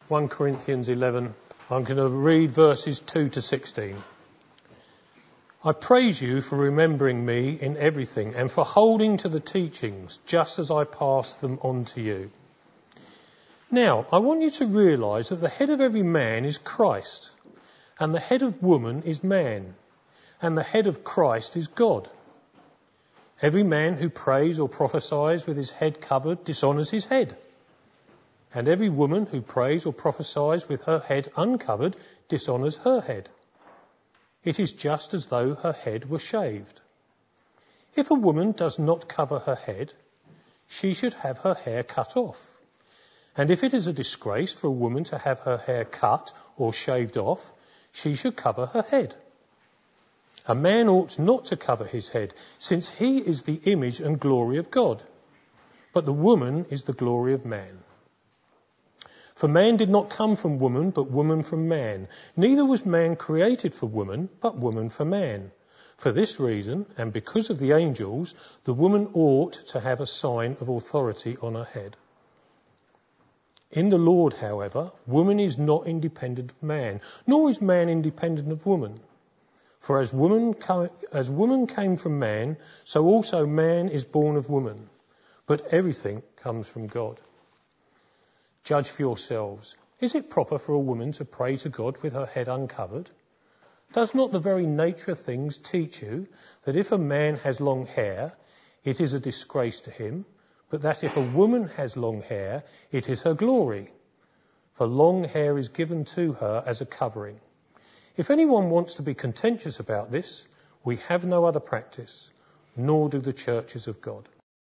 1 Corinthians 11. I'm going to read verses 2 to 16. I praise you for remembering me in everything and for holding to the teachings just as I passed them on to you. Now, I want you to realise that the head of every man is Christ, and the head of woman is man, and the head of Christ is God. Every man who prays or prophesies with his head covered dishonours his head. And every woman who prays or prophesies with her head uncovered dishonours her head. It is just as though her head were shaved. If a woman does not cover her head, she should have her hair cut off. And if it is a disgrace for a woman to have her hair cut or shaved off, she should cover her head. A man ought not to cover his head, since he is the image and glory of God. But the woman is the glory of man. For man did not come from woman, but woman from man. Neither was man created for woman, but woman for man. For this reason, and because of the angels, the woman ought to have a sign of authority on her head. In the Lord, however, woman is not independent of man, nor is man independent of woman. For as woman came from man, so also man is born of woman. But everything comes from God. Judge for yourselves. Is it proper for a woman to pray to God with her head uncovered? Does not the very nature of things teach you that if a man has long hair, it is a disgrace to him, but that if a woman has long hair, it is her glory? For long hair is given to her as a covering. If anyone wants to be contentious about this, we have no other practice, nor do the churches of God.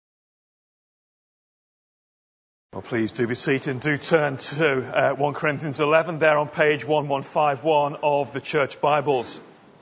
Well, please do be seated and do turn to 1 Corinthians 11 there on page 1151 of the Church Bibles.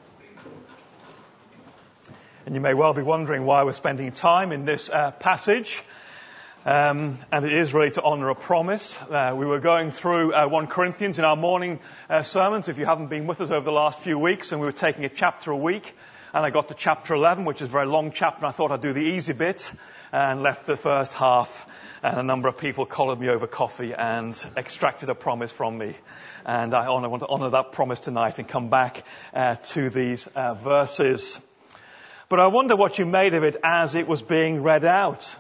And you may well be wondering why we're spending time in this passage. And it is really to honour a promise. We were going through 1 Corinthians in our morning sermons, if you haven't been with us over the last few weeks, and we were taking a chapter a week. And I got to chapter 11, which is a very long chapter, and I thought I'd do the easy bit, and left the first half. And a number of people collared me over coffee and extracted a promise from me. And I want to honour that promise tonight and come back to these verses. But I wonder what you made of it as it was being read out.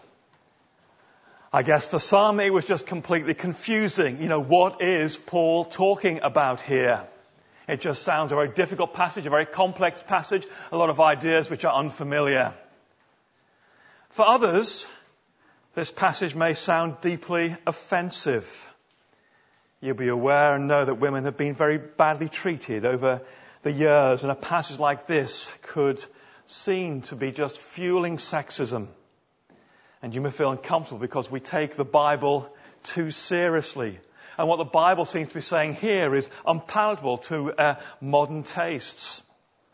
I guess for some it was just completely confusing. You know, what is Paul talking about here? It just sounds a very difficult passage, a very complex passage, a lot of ideas which are unfamiliar. For others, this passage may sound deeply offensive. You'll be aware and know that women have been very badly treated over the years, and a passage like this could seem to be just fueling sexism. And you may feel uncomfortable because we take the Bible too seriously. And what the Bible seems to be saying here is unpalatable to modern tastes.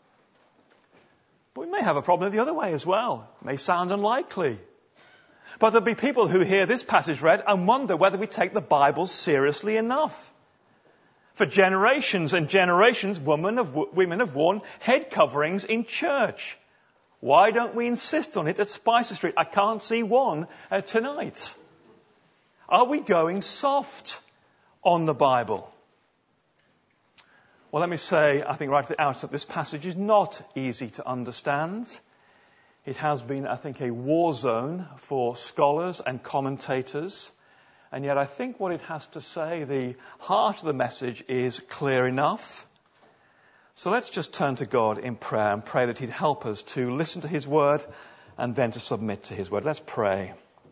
But we may have a problem the other way as well. It may sound unlikely. But there'll be people who hear this passage read and wonder whether we take the Bible seriously enough. For generations and generations, women have worn head coverings in church. Why don't we insist on it at Spicer Street? I can't see one tonight. Are we going soft on the Bible? Well, let me say, I think right at the outset, this passage is not easy to understand. It has been, I think, a war zone for scholars and commentators. And yet I think what it has to say, the heart of the message, is clear enough. So let's just turn to God in prayer and pray that He'd help us to listen to His word and then to submit to His word. Let's pray.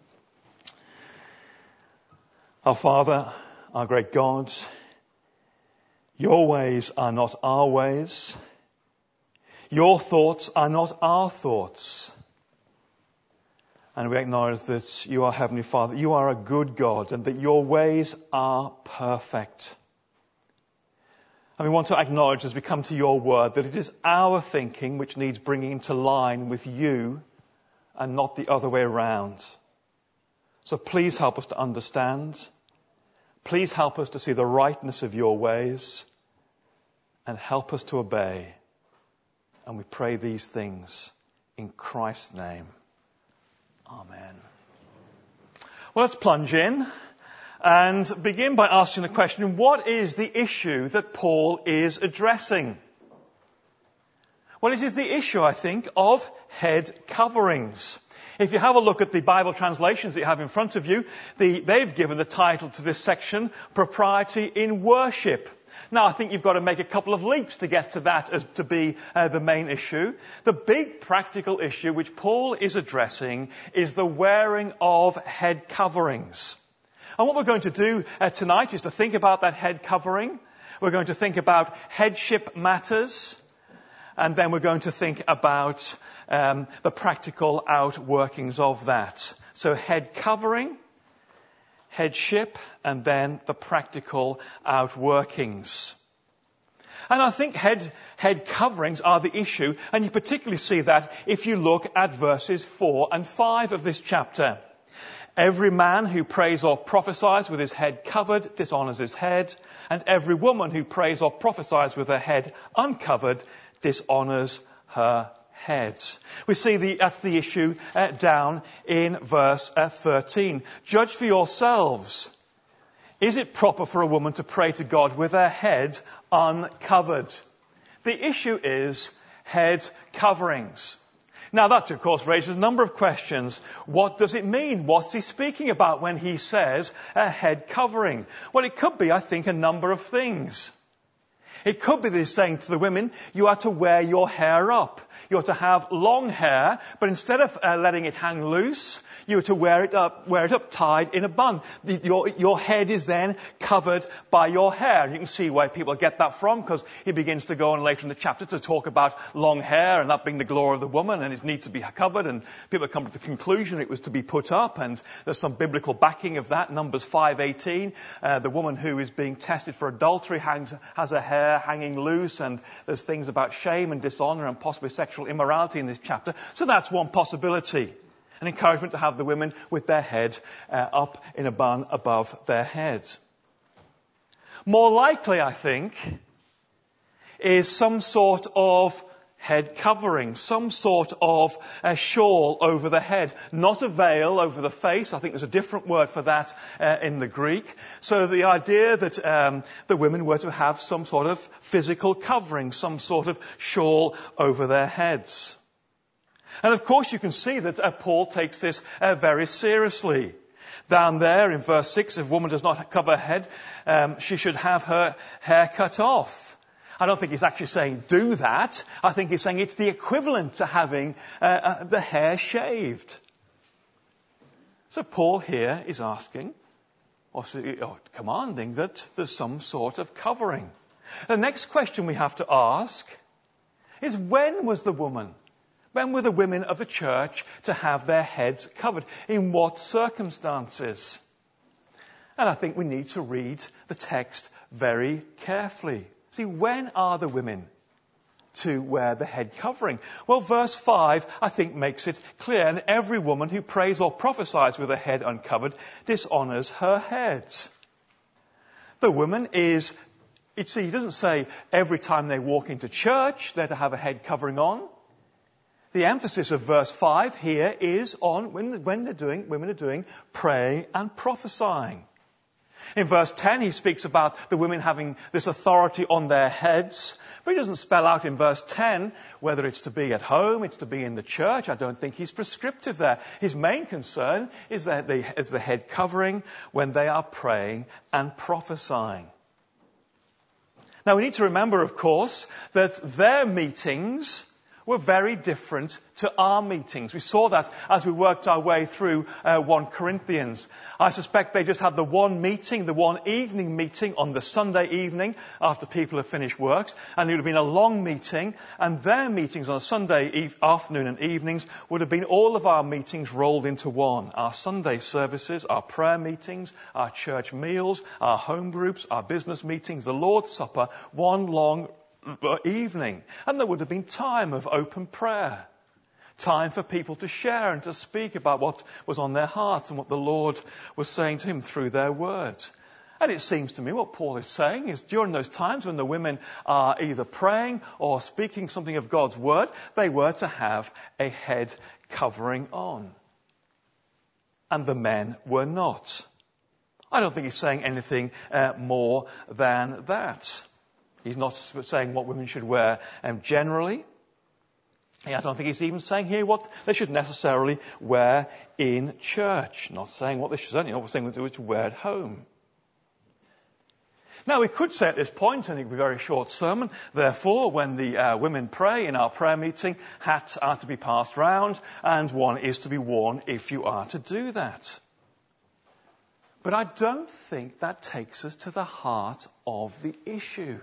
Our Father, our great God, your ways are not our ways. Your thoughts are not our thoughts. And we acknowledge that you are Heavenly Father, you are a good God, and that your ways are perfect. And we want to acknowledge as we come to your word that it is our thinking which needs bringing into line with you and not the other way around. So please help us to understand. Please help us to see the rightness of your ways and help us to obey. And we pray these things in Christ's name. Amen. Well, let's plunge in. and begin by asking the question, what is the issue that Paul is addressing? Well, it is the issue, I think, of head coverings. If you have a look at the Bible translations that you have in front of you, they've given the title to this section, Propriety in Worship. Now, I think you've got to make a couple of leaps to get to that as to be the main issue. The big practical issue which Paul is addressing is the wearing of head coverings. And what we're going to do tonight is to think about that head covering. We're going to think about headship matters. And then we're going to think about the practical outworkings of that. So head covering, headship, and then the practical outworkings. And I think head coverings are the issue, and you particularly see that if you look at verses 4 and 5 of this chapter. Every man who prays or prophesies with his head covered dishonours his head, and every woman who prays or prophesies with her head uncovered dishonours her head. We see that's the issue down in verse 13. Judge for yourselves. Is it proper for a woman to pray to God with her head uncovered? The issue is head coverings. Now that, of course, raises a number of questions. What does it mean? What's he speaking about when he says a head covering? Well, it could be, I think, a number of things. It could be that he's saying to the women, you are to wear your hair up. You're to have long hair, but instead of letting it hang loose, you're to wear it up tied in a bun. Your head is then covered by your hair. You can see where people get that from, because he begins to go on later in the chapter to talk about long hair and that being the glory of the woman and it needs to be covered, and people come to the conclusion it was to be put up, and there's some biblical backing of that. Numbers 5:18, the woman who is being tested for adultery has her hair hanging loose, and there's things about shame and dishonor and possibly sexual immorality in this chapter. So that's one possibility. An encouragement to have the women with their head up in a bun above their heads. More likely, I think, is some sort of head covering, some sort of a shawl over the head, not a veil over the face. I think there's a different word for that in the Greek. So the idea that the women were to have some sort of physical covering, some sort of shawl over their heads. And of course you can see that Paul takes this very seriously. Down there in verse 6, if a woman does not cover her head, she should have her hair cut off. I don't think he's actually saying do that. I think he's saying it's the equivalent to having the hair shaved. So Paul here is asking, or commanding, that there's some sort of covering. The next question we have to ask is, when were the women of the church to have their heads covered? In what circumstances? And I think we need to read the text very carefully. See, when are the women to wear the head covering? Well, verse 5, I think, makes it clear. And every woman who prays or prophesies with her head uncovered dishonours her head. The woman is, he doesn't say every time they walk into church they're to have a head covering on. The emphasis of verse 5 here is on when women are doing praying and prophesying. In verse 10, he speaks about the women having this authority on their heads, but he doesn't spell out in verse 10 whether it's to be at home, it's to be in the church. I don't think he's prescriptive there. His main concern is the head covering when they are praying and prophesying. Now, we need to remember, of course, that their meetings were very different to our meetings. We saw that as we worked our way through 1 Corinthians. I suspect they just had the one meeting, the one evening meeting on the Sunday evening after people had finished works, and it would have been a long meeting, and their meetings on a Sunday afternoon and evenings would have been all of our meetings rolled into one. Our Sunday services, our prayer meetings, our church meals, our home groups, our business meetings, the Lord's Supper, one long evening. And there would have been time of open prayer, time for people to share and to speak about what was on their hearts and what the Lord was saying to him through their words. And it seems to me what Paul is saying is during those times when the women are either praying or speaking something of God's word, they were to have a head covering on. And the men were not. I don't think he's saying anything more than that. He's not saying what women should wear generally. I don't think he's even saying here what they should necessarily wear in church. Not saying what they should, certainly not saying what they should wear at home. Now, we could say at this point, and it would be a very short sermon, therefore, when the women pray in our prayer meeting, hats are to be passed round, and one is to be worn if you are to do that. But I don't think that takes us to the heart of the issue.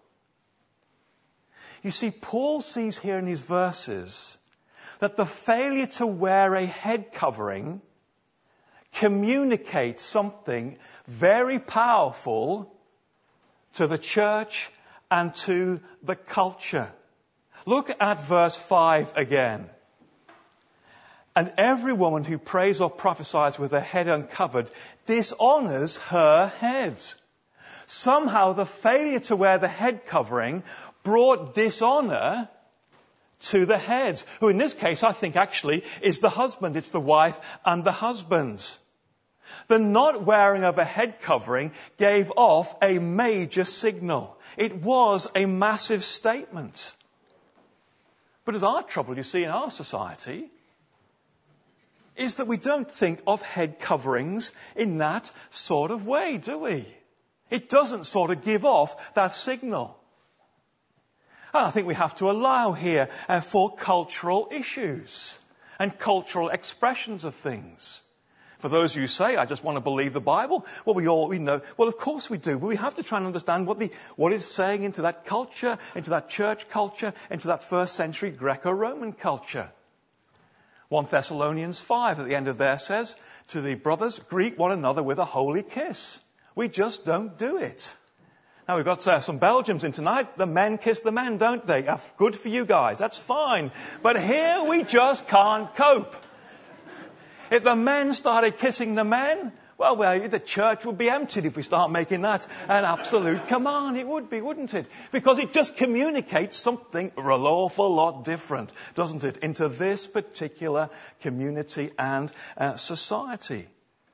You see, Paul sees here in these verses that the failure to wear a head covering communicates something very powerful to the church and to the culture. Look at verse 5 again. And every woman who prays or prophesies with her head uncovered dishonors her head. Somehow the failure to wear the head covering brought dishonor to the head, who in this case I think actually is the husband. It's the wife and the husband. The not wearing of a head covering gave off a major signal. It was a massive statement. But as our trouble, you see, in our society, is that we don't think of head coverings in that sort of way, do we? It doesn't sort of give off that signal. And I think we have to allow here for cultural issues and cultural expressions of things. For those of you who say, I just want to believe the Bible, well, we know. Well, of course we do. But we have to try and understand what it's saying into that culture, into that church culture, into that first century Greco-Roman culture. 1 Thessalonians 5 at the end of there says, to the brothers, greet one another with a holy kiss. We just don't do it. Now, we've got some Belgians in tonight. The men kiss the men, don't they? Good for you guys. That's fine. But here we just can't cope. If the men started kissing the men, well, the church would be emptied if we start making that an absolute command. It would be, wouldn't it? Because it just communicates something an awful lot different, doesn't it, into this particular community and society.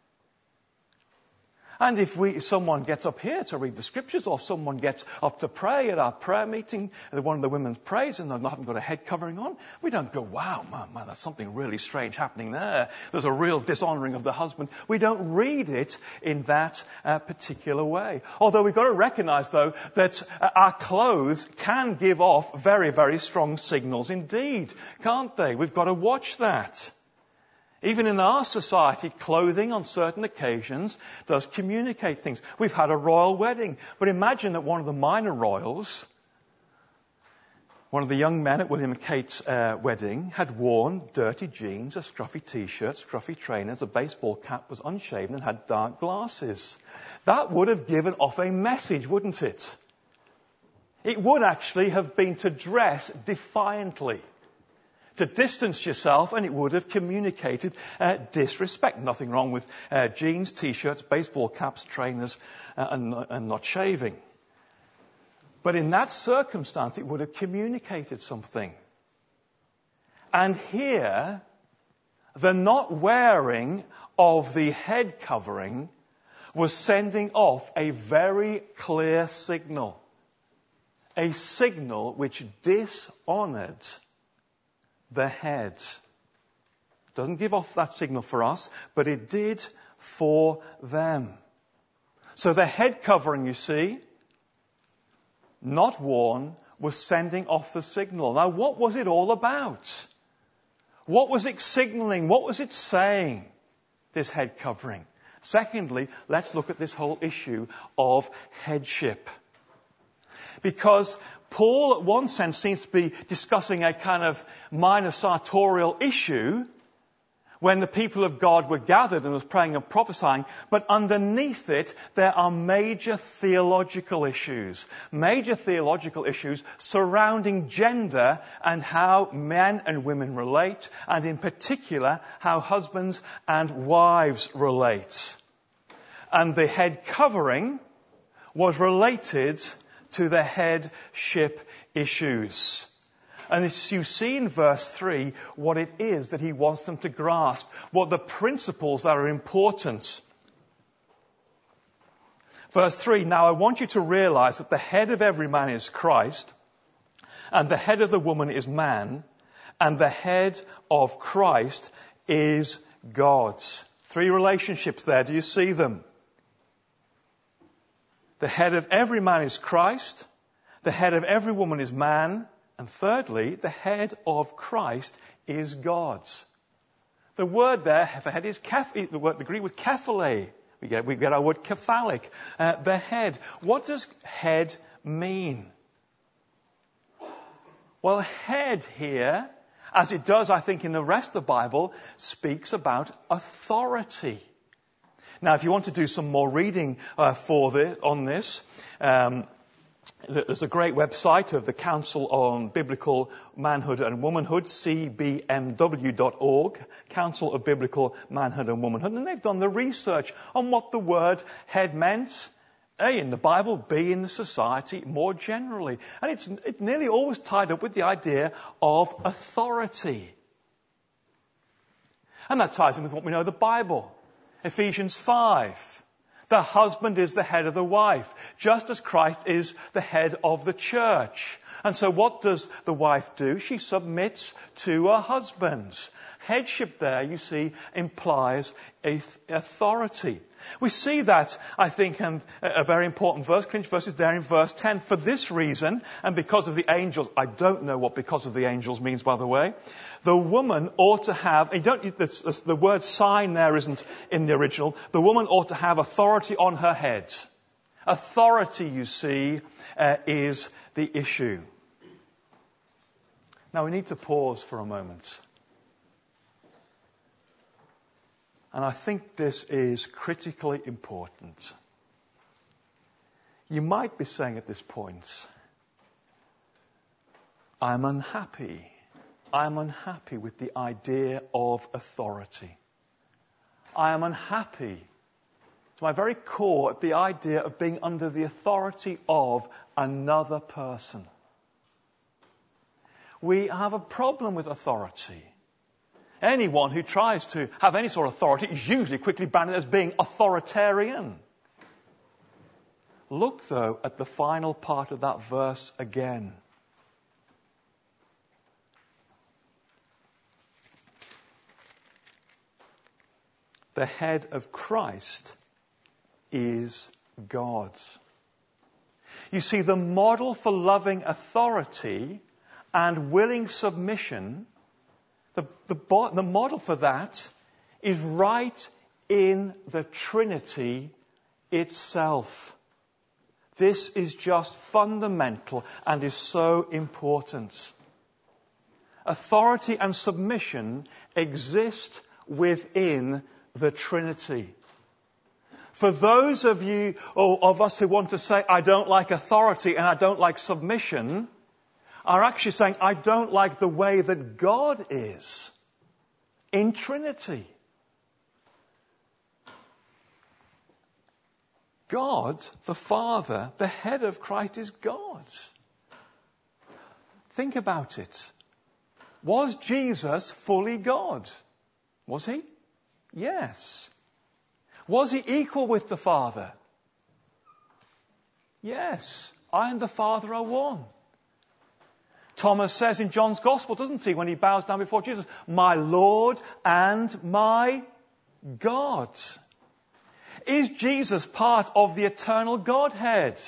And if someone gets up here to read the scriptures, or someone gets up to pray at our prayer meeting, one of the women prays and they haven't got a head covering on, we don't go, wow, man, that's something really strange happening there. There's a real dishonoring of the husband. We don't read it in that particular way. Although we've got to recognize, though, that our clothes can give off very, very strong signals indeed, can't they? We've got to watch that. Even in our society, clothing on certain occasions does communicate things. We've had a royal wedding, but imagine that one of the minor royals, one of the young men at William and Kate's wedding, had worn dirty jeans, a scruffy t-shirt, scruffy trainers, a baseball cap, was unshaven and had dark glasses. That would have given off a message, wouldn't it? It would actually have been to dress defiantly, to distance yourself, and it would have communicated disrespect. Nothing wrong with jeans, t-shirts, baseball caps, trainers, and not shaving. But in that circumstance, it would have communicated something. And here, the not wearing of the head covering was sending off a very clear signal. A signal which dishonored the head. It doesn't give off that signal for us, but it did for them. So the head covering, you see, not worn, was sending off the signal. Now, what was it all about? What was it signaling? What was it saying, this head covering? Secondly, let's look at this whole issue of headship. Because Paul, at one sense, seems to be discussing a kind of minor sartorial issue when the people of God were gathered and was praying and prophesying. But underneath it, there are major theological issues surrounding gender and how men and women relate, and in particular, how husbands and wives relate. And the head covering was related to the headship issues. And as you see in verse 3, what it is that he wants them to grasp, what the principles that are important. Verse 3, now I want you to realize that the head of every man is Christ, and the head of the woman is man, and the head of Christ is God's. 3 relationships there. Do you see them? The head of every man is Christ, the head of every woman is man, and thirdly, the head of Christ is God's. The word there for head is the Greek was kephale. We get our word kephalic, the head. What does head mean? Well, head here, as it does, I think, in the rest of the Bible, speaks about authority. Now, if you want to do some more reading on this, there's a great website of the Council on Biblical Manhood and Womanhood, cbmw.org, Council of Biblical Manhood and Womanhood, and they've done the research on what the word head meant, A, in the Bible, B, in the society, more generally. And it's nearly always tied up with the idea of authority. And that ties in with what we know of the Bible. Ephesians 5. The husband is the head of the wife, just as Christ is the head of the church. And so what does the wife do? She submits to her husband. Headship there, you see, implies authority. We see that, I think, in a very important verse. Clinch verse is there in verse 10. For this reason, and because of the angels, I don't know what because of the angels means, by the way, the woman ought to have, the word sign there isn't in the original, the woman ought to have authority on her head. Authority, you see, is the issue. Now we need to pause for a moment. And I think this is critically important. You might be saying at this point, I'm unhappy. I'm unhappy with the idea of authority. I am unhappy to my very core at the idea of being under the authority of another person. We have a problem with authority. Anyone who tries to have any sort of authority is usually quickly branded as being authoritarian. Look, though, at the final part of that verse again. The head of Christ is God's. You see, the model for loving authority and willing submission, the model for that is right in the Trinity itself. This is just fundamental and is so important. Authority and submission exist within the Trinity. For those of you, or of us who want to say, I don't like authority and I don't like submission, are actually saying, I don't like the way that God is in Trinity. God, the Father, the head of Christ is God. Think about it. Was Jesus fully God? Was he? Yes. Was he equal with the Father? Yes. I and the Father are one. Thomas says in John's Gospel, doesn't he, when he bows down before Jesus, my Lord and my God. Is Jesus part of the eternal Godhead?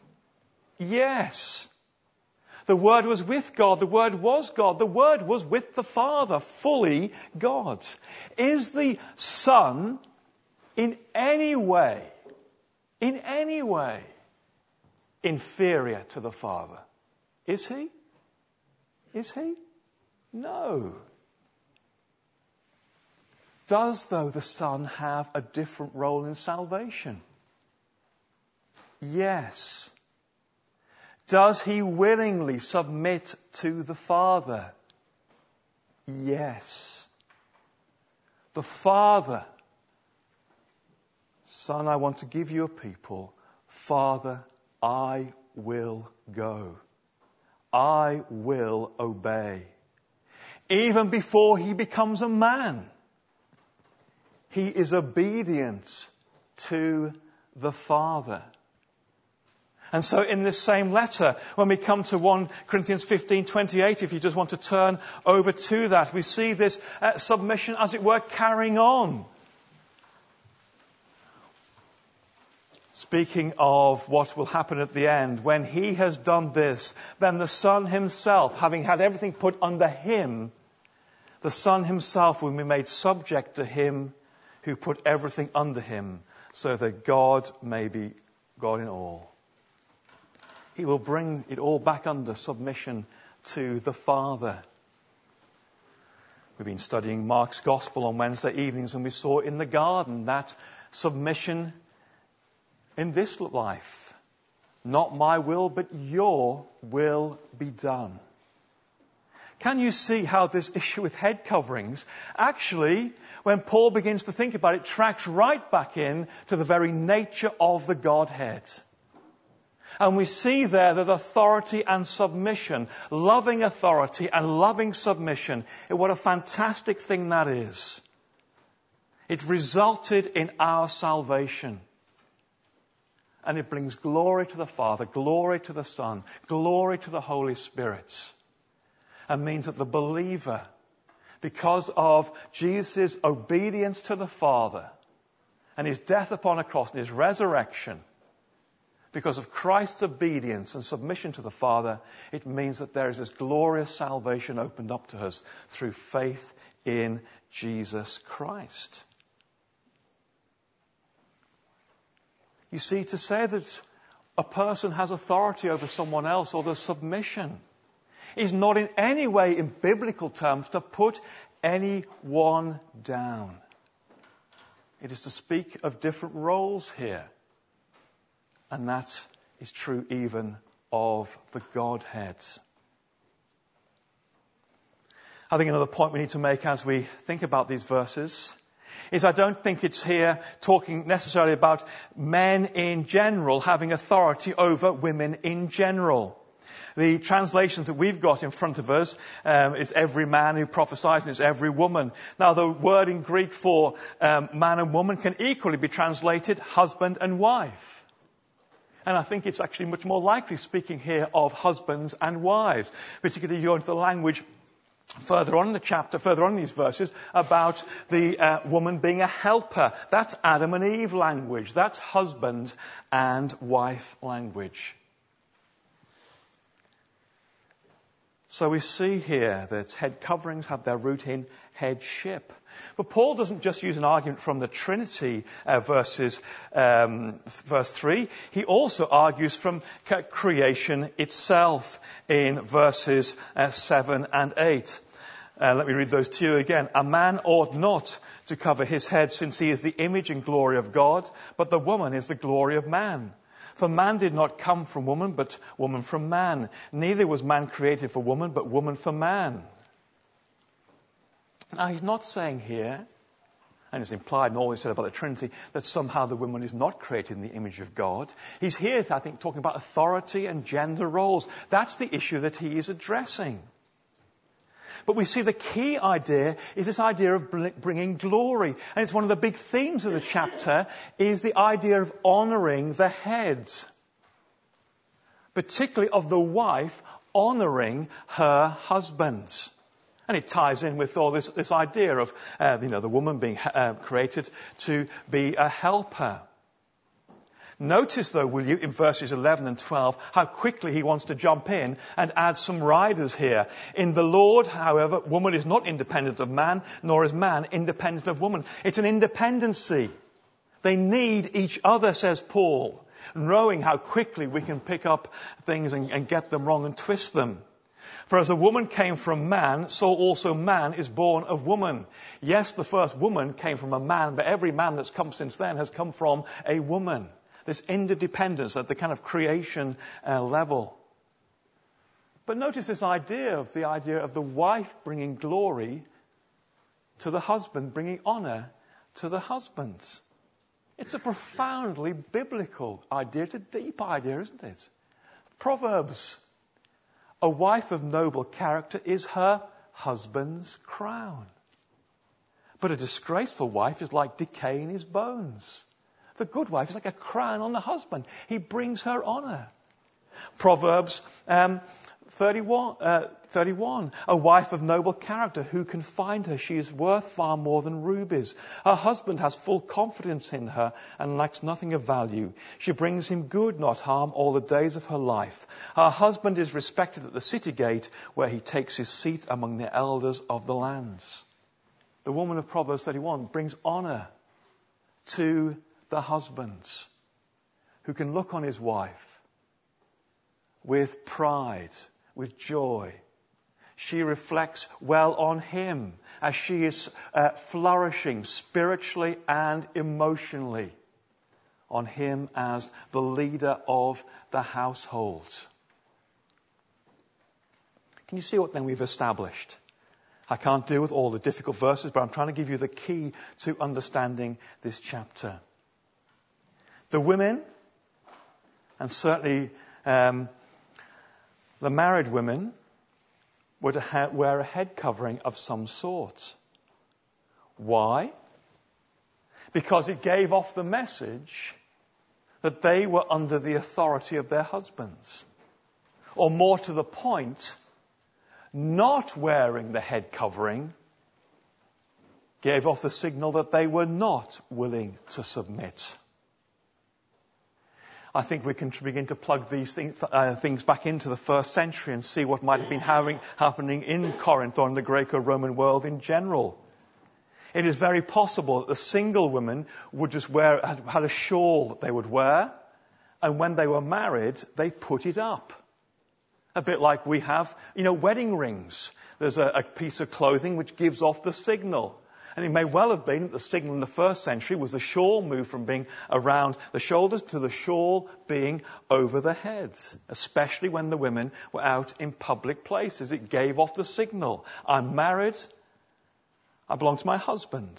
Yes. The Word was with God. The Word was God. The Word was with the Father, fully God. Is the Son in any way inferior to the Father? Is he? Is he? No. Does, though, the Son have a different role in salvation? Yes. Does he willingly submit to the Father? Yes. The Father, Son, I want to give you a people. Father, I will go. I will obey. Even before he becomes a man, he is obedient to the Father. And so in this same letter, when we come to 1 Corinthians 15:28, if you just want to turn over to that, we see this submission, as it were, carrying on. Speaking of what will happen at the end, when he has done this, then the Son himself, having had everything put under him, the Son himself will be made subject to him who put everything under him, so that God may be God in all. He will bring it all back under submission to the Father. We've been studying Mark's Gospel on Wednesday evenings, and we saw in the garden that submission in this life. Not my will, but your will be done. Can you see how this issue with head coverings, actually, when Paul begins to think about it, tracks right back in to the very nature of the Godhead? And we see there that authority and submission, loving authority and loving submission, what a fantastic thing that is. It resulted in our salvation. And it brings glory to the Father, glory to the Son, glory to the Holy Spirit. And means that the believer, because of Jesus' obedience to the Father and his death upon a cross and his resurrection, because of Christ's obedience and submission to the Father, it means that there is this glorious salvation opened up to us through faith in Jesus Christ. You see, to say that a person has authority over someone else, or the submission, is not in any way, in biblical terms, to put anyone down. It is to speak of different roles here. And that is true even of the Godhead. I think another point we need to make as we think about these verses is I don't think it's here talking necessarily about men in general having authority over women in general. The translations that we've got in front of us is every man who prophesies, and it's every woman. Now, the word in Greek for man and woman can equally be translated husband and wife. And I think it's actually much more likely speaking here of husbands and wives, particularly if you go into the language further on in the chapter, further on in these verses, about the woman being a helper. That's Adam and Eve language. That's husband and wife language. So we see here that head coverings have their root in headship. But Paul doesn't just use an argument from the Trinity, verse 3. He also argues from creation itself in verses 7 and 8. Let me read those to you again. A man ought not to cover his head, since he is the image and glory of God, but the woman is the glory of man. For man did not come from woman, but woman from man. Neither was man created for woman, but woman for man. Now, he's not saying here, and it's implied in all he said about the Trinity, that somehow the woman is not created in the image of God. He's here, I think, talking about authority and gender roles. That's the issue that he is addressing. But we see the key idea is this idea of bringing glory. And it's one of the big themes of the chapter, is the idea of honouring the heads. Particularly of the wife honouring her husbands. And it ties in with all this idea of, the woman being created to be a helper. Notice, though, will you, in verses 11 and 12, how quickly he wants to jump in and add some riders here. In the Lord, however, woman is not independent of man, nor is man independent of woman. It's an independency. They need each other, says Paul, knowing how quickly we can pick up things and get them wrong and twist them. For as a woman came from man, so also man is born of woman. Yes, the first woman came from a man, but every man that's come since then has come from a woman. This interdependence at the kind of creation level. But notice this idea of the wife bringing glory to the husband, bringing honor to the husband. It's a profoundly biblical idea. It's a deep idea, isn't it? Proverbs. A wife of noble character is her husband's crown. But a disgraceful wife is like decay in his bones. The good wife is like a crown on the husband. He brings her honor. Proverbs 31. A wife of noble character, who can find her? She is worth far more than rubies. Her husband has full confidence in her and lacks nothing of value. She brings him good, not harm, all the days of her life. Her husband is respected at the city gate, where he takes his seat among the elders of the lands. The woman of Proverbs 31 brings honor to the husbands, who can look on his wife with pride, with joy. She reflects well on him as she is flourishing spiritually and emotionally, on him as the leader of the household. Can you see what then we've established? I can't deal with all the difficult verses, but I'm trying to give you the key to understanding this chapter. The women, and certainly the married women, were to wear a head covering of some sort. Why? Because it gave off the message that they were under the authority of their husbands. Or more to the point, not wearing the head covering gave off the signal that they were not willing to submit. I think we can begin to plug these things back into the first century and see what might have been happening in Corinth or in the Greco-Roman world in general. It is very possible that the single women would just had a shawl that they would wear, and when they were married, they put it up. A bit like we have, wedding rings. There's a piece of clothing which gives off the signal. And it may well have been that the signal in the first century was the shawl moved from being around the shoulders to the shawl being over the heads, especially when the women were out in public places. It gave off the signal. I'm married. I belong to my husband.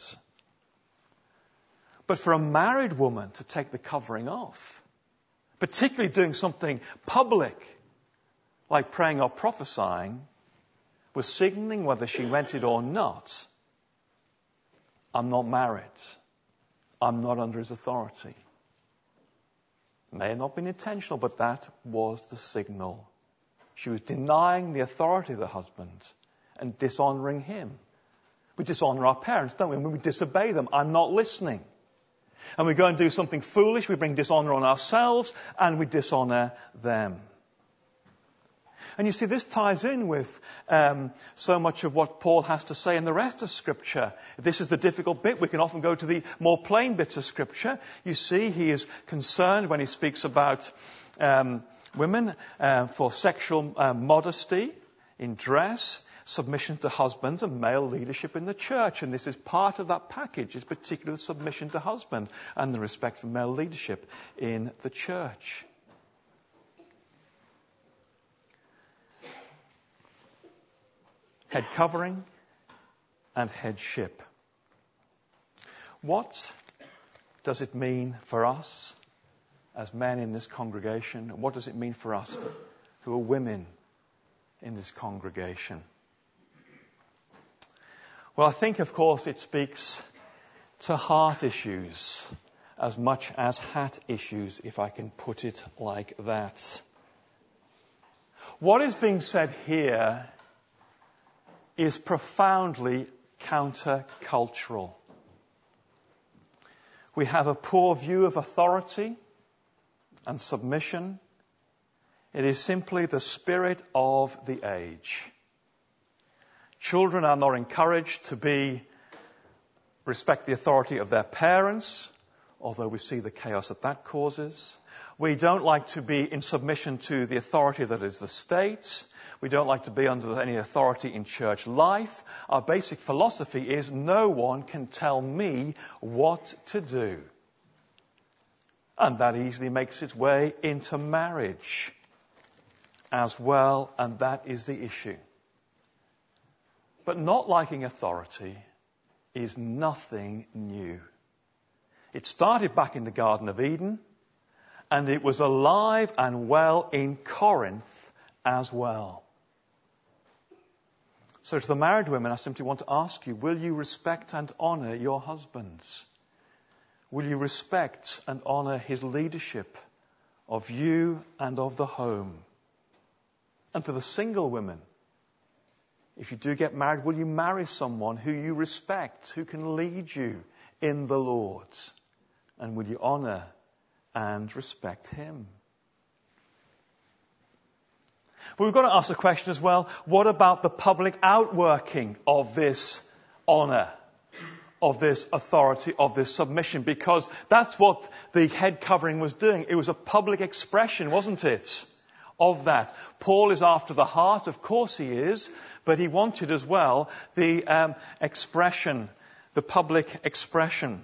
But for a married woman to take the covering off, particularly doing something public, like praying or prophesying, was signaling, whether she meant it or not, I'm not married. I'm not under his authority. May have not been intentional, but that was the signal. She was denying the authority of the husband and dishonoring him. We dishonor our parents, don't we? When we disobey them, I'm not listening. And we go and do something foolish, we bring dishonor on ourselves, and we dishonor them. And you see, this ties in with so much of what Paul has to say in the rest of Scripture. This is the difficult bit. We can often go to the more plain bits of Scripture. You see, he is concerned when he speaks about women for sexual modesty in dress, submission to husbands, and male leadership in the church. And this is part of that package, is particularly the submission to husband and the respect for male leadership in the church. Head covering and headship. What does it mean for us as men in this congregation? What does it mean for us who are women in this congregation? Well, I think, of course, it speaks to heart issues as much as hat issues, if I can put it like that. What is being said here is profoundly countercultural. We have a poor view of authority and submission. It is simply the spirit of the age. Children are not encouraged to respect the authority of their parents, although we see the chaos that causes. We don't like to be in submission to the authority that is the state. We don't like to be under any authority in church life. Our basic philosophy is no one can tell me what to do. And that easily makes its way into marriage as well, and that is the issue. But not liking authority is nothing new. It started back in the Garden of Eden, and it was alive and well in Corinth as well. So to the married women, I simply want to ask you, will you respect and honor your husbands? Will you respect and honor his leadership of you and of the home. And to the single women, if you do get married, will you marry someone who you respect, who can lead you in the Lord? And will you honor and respect him? But we've got to ask the question as well, what about the public outworking of this honor, of this authority, of this submission? Because that's what the head covering was doing. It was a public expression, wasn't it, of that. Paul is after the heart, of course he is, but he wanted as well the expression, the public expression.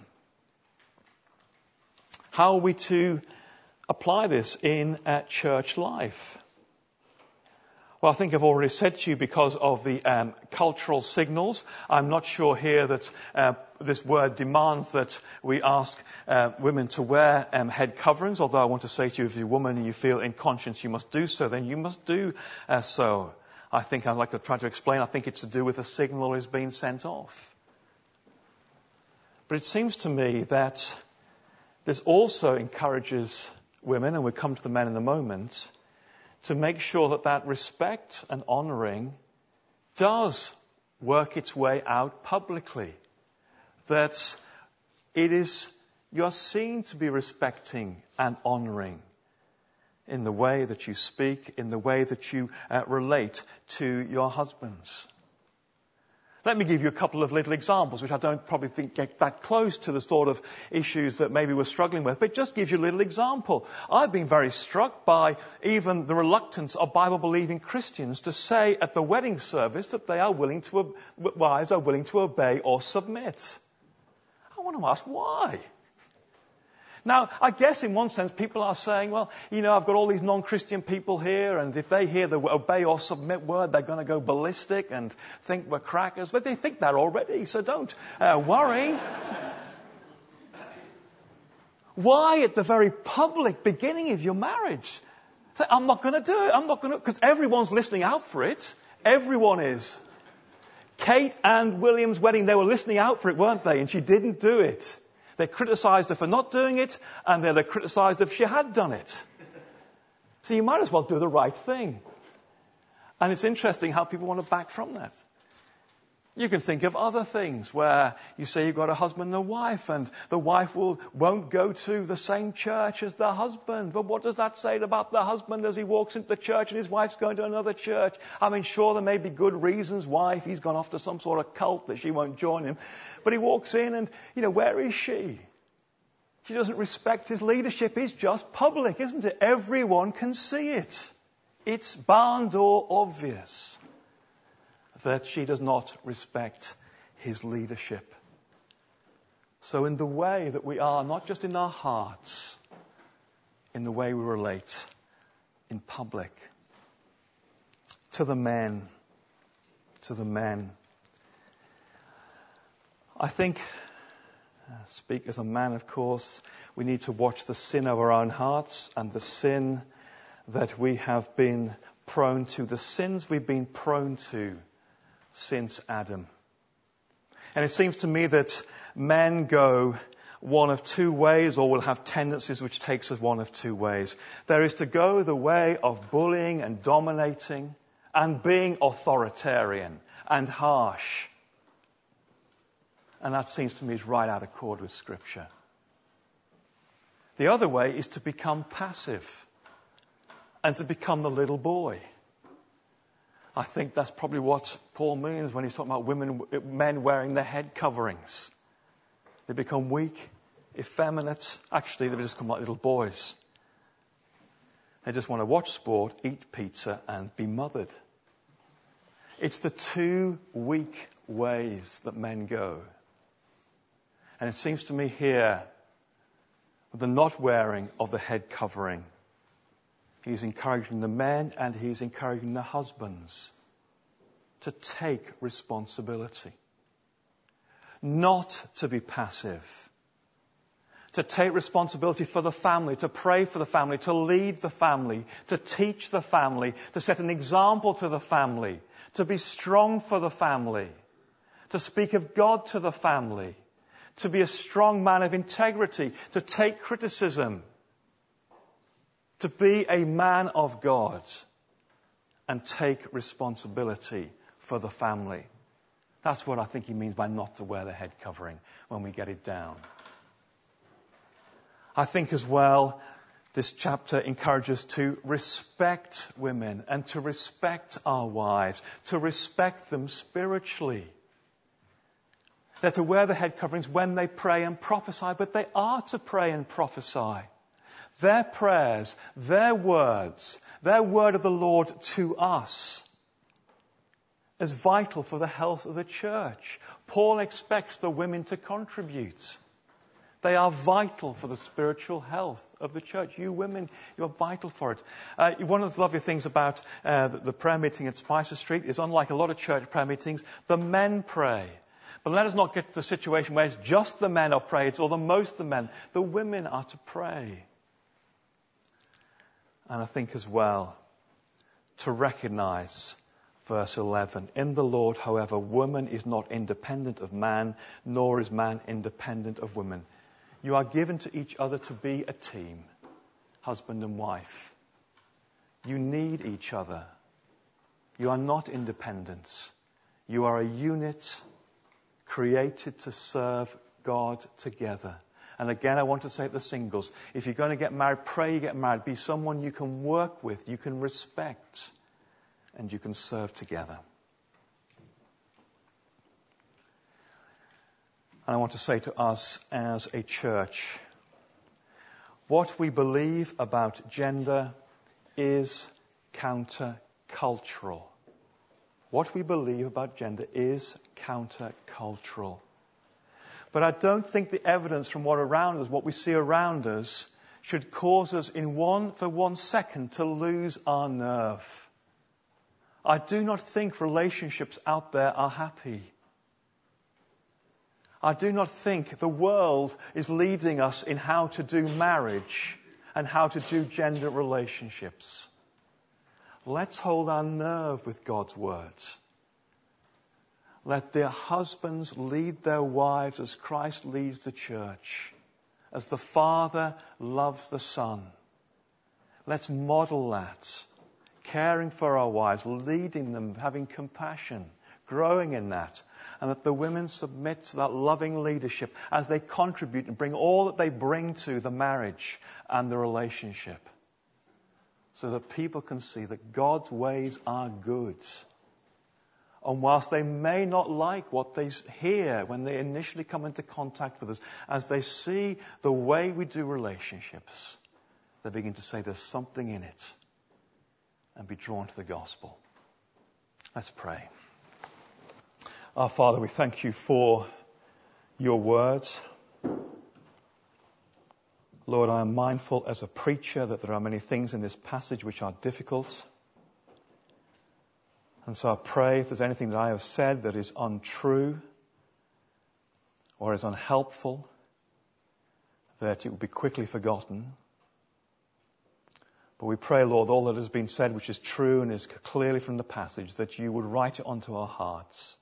How are we to apply this in church life? Well, I think I've already said to you because of the cultural signals. I'm not sure here that this word demands that we ask women to wear head coverings, although I want to say to you, if you're a woman and you feel in conscience you must do so, then you must do so. I think I'd like to try to explain, I think it's to do with the signal is being sent off. But it seems to me that this also encourages women, and we'll come to the men in a moment, to make sure that that respect and honouring does work its way out publicly. That it is, you're seen to be respecting and honouring in the way that you speak, in the way that you relate to your husbands. Let me give you a couple of little examples, which I don't probably think get that close to the sort of issues that maybe we're struggling with, but just give you a little example. I've been very struck by even the reluctance of Bible-believing Christians to say at the wedding service that they are willing to, wives are willing to obey or submit. I want to ask why. Now, I guess in one sense people are saying, well, I've got all these non-Christian people here, and if they hear the obey or submit word, they're going to go ballistic and think we're crackers. But they think that already, so don't worry. Why at the very public beginning of your marriage? Say, I'm not going to do it. I'm not going to, because everyone's listening out for it. Everyone is. Kate and William's wedding, they were listening out for it, weren't they? And she didn't do it. They criticised her for not doing it, and they'd have criticised her if she had done it. So you might as well do the right thing. And it's interesting how people want to back from that. You can think of other things where you say you've got a husband and a wife, and the wife won't go to the same church as the husband. But what does that say about the husband as he walks into the church and his wife's going to another church? I mean, sure, there may be good reasons why, if he's gone off to some sort of cult, that she won't join him. But he walks in and, where is she? She doesn't respect his leadership. It's just public, isn't it? Everyone can see it. It's barn door obvious that she does not respect his leadership. So in the way that we are, not just in our hearts, in the way we relate in public. To the men. I think, speak as a man, of course, we need to watch the sin of our own hearts and the sin that we have been prone to, the sins we've been prone to since Adam. And it seems to me that men go one of two ways, or will have tendencies which takes us one of two ways. There is to go the way of bullying and dominating and being authoritarian and harsh. And that seems to me is right out of accord with Scripture. The other way is to become passive and to become the little boy. I think that's probably what Paul means when he's talking about men wearing their head coverings. They become weak, effeminate. Actually, they just become like little boys. They just want to watch sport, eat pizza, and be mothered. It's the two weak ways that men go. And it seems to me here, the not wearing of the head covering, he's encouraging the men and he's encouraging the husbands to take responsibility. Not to be passive. To take responsibility for the family, to pray for the family, to lead the family, to teach the family, to set an example to the family, to be strong for the family, to speak of God to the family, to be a strong man of integrity, to take criticism, to be a man of God and take responsibility for the family. That's what I think he means by not to wear the head covering when we get it down. I think as well, this chapter encourages us to respect women and to respect our wives, to respect them spiritually. They're to wear the head coverings when they pray and prophesy, but they are to pray and prophesy. Their prayers, their words, their word of the Lord to us is vital for the health of the church. Paul expects the women to contribute. They are vital for the spiritual health of the church. You women, you are vital for it. One of the lovely things about the prayer meeting at Spicer Street is, unlike a lot of church prayer meetings, the men pray. But let us not get to the situation where it's just the men are praying, or the most of the men. The women are to pray. And I think as well, to recognize verse 11. In the Lord, however, woman is not independent of man, nor is man independent of woman. You are given to each other to be a team, husband and wife. You need each other. You are not independents. You are a unit created to serve God together. And again, I want to say to the singles, if you're going to get married, pray you get married. Be someone you can work with, you can respect, and you can serve together. And I want to say to us as a church, what we believe about gender is countercultural. What we believe about gender is countercultural. But I don't think the evidence from what we see around us, should cause us for 1 second to lose our nerve. I do not think relationships out there are happy. I do not think the world is leading us in how to do marriage and how to do gender relationships. Let's hold our nerve with God's words. Let their husbands lead their wives as Christ leads the church, as the Father loves the Son. Let's model that, caring for our wives, leading them, having compassion, growing in that, and that the women submit to that loving leadership as they contribute and bring all that they bring to the marriage and the relationship, so that people can see that God's ways are good. And whilst they may not like what they hear when they initially come into contact with us, as they see the way we do relationships, they begin to say there's something in it and be drawn to the gospel. Let's pray. Our Father, we thank you for your words. Lord, I am mindful as a preacher that there are many things in this passage which are difficult. And so I pray if there's anything that I have said that is untrue or is unhelpful, that it will be quickly forgotten. But we pray, Lord, all that has been said which is true and is clearly from the passage, that you would write it onto our hearts.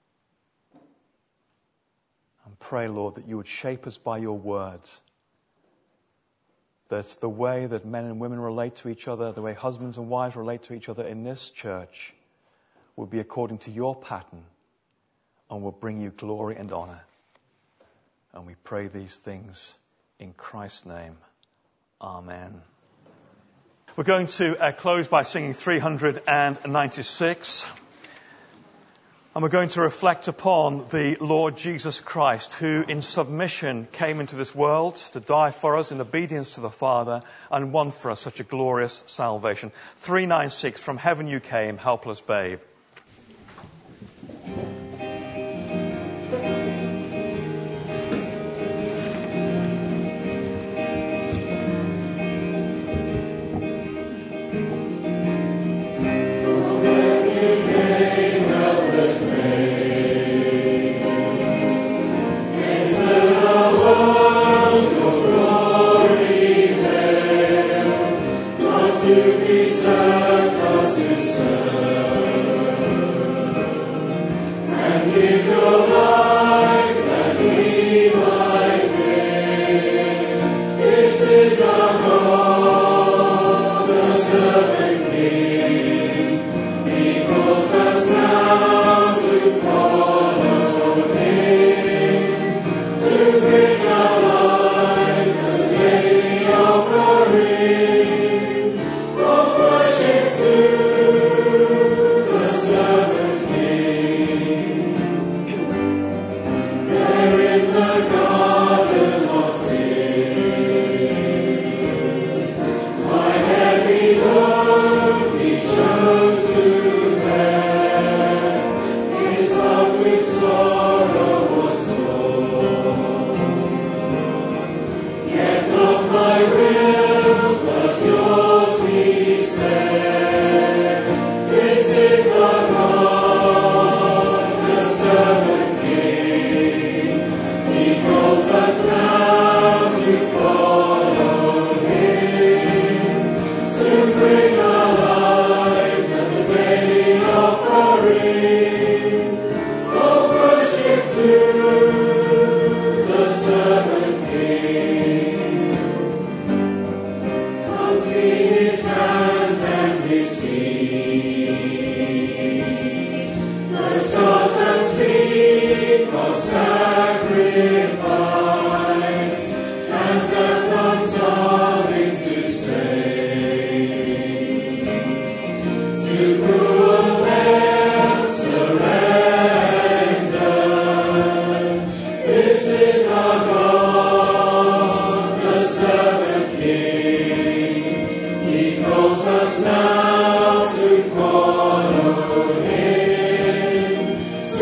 And pray, Lord, that you would shape us by your words. That the way that men and women relate to each other, the way husbands and wives relate to each other in this church, will be according to your pattern and will bring you glory and honor. And we pray these things in Christ's name. Amen. We're going to close by singing 396. And we're going to reflect upon the Lord Jesus Christ, who in submission came into this world to die for us in obedience to the Father and won for us such a glorious salvation. 396, From Heaven You Came, Helpless Babe. To be sad, but to serve.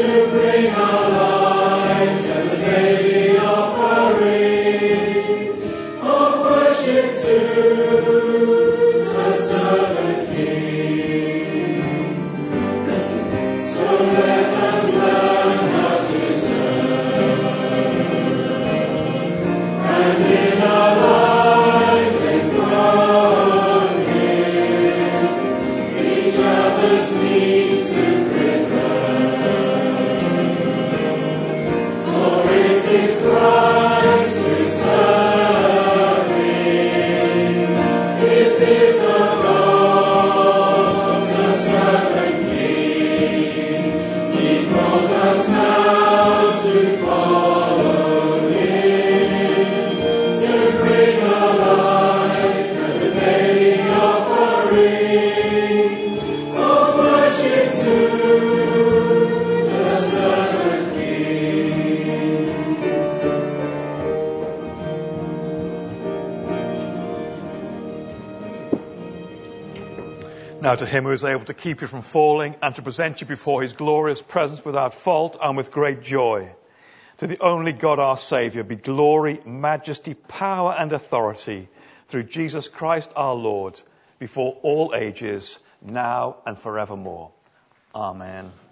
Now to him who is able to keep you from falling and to present you before his glorious presence without fault and with great joy. To the only God our Saviour be glory, majesty, power and authority through Jesus Christ our Lord, before all ages, now and forevermore. Amen.